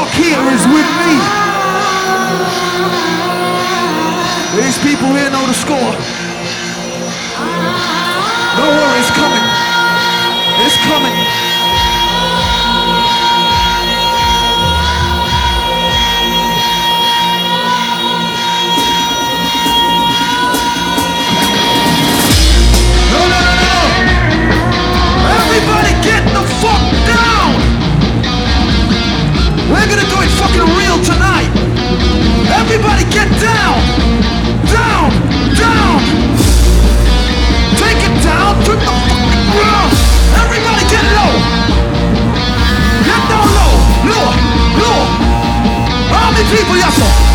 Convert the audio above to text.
rock here is with me. These people here know the score. Don't worry, it's coming. It's coming. No, no, no, no, no. Everybody get the fuck down. We're gonna do it fucking real tonight. Everybody get down. Down, down. Take it down to the fucking ground. Everybody get low. Get down low, low, low. How many people, y'all saw?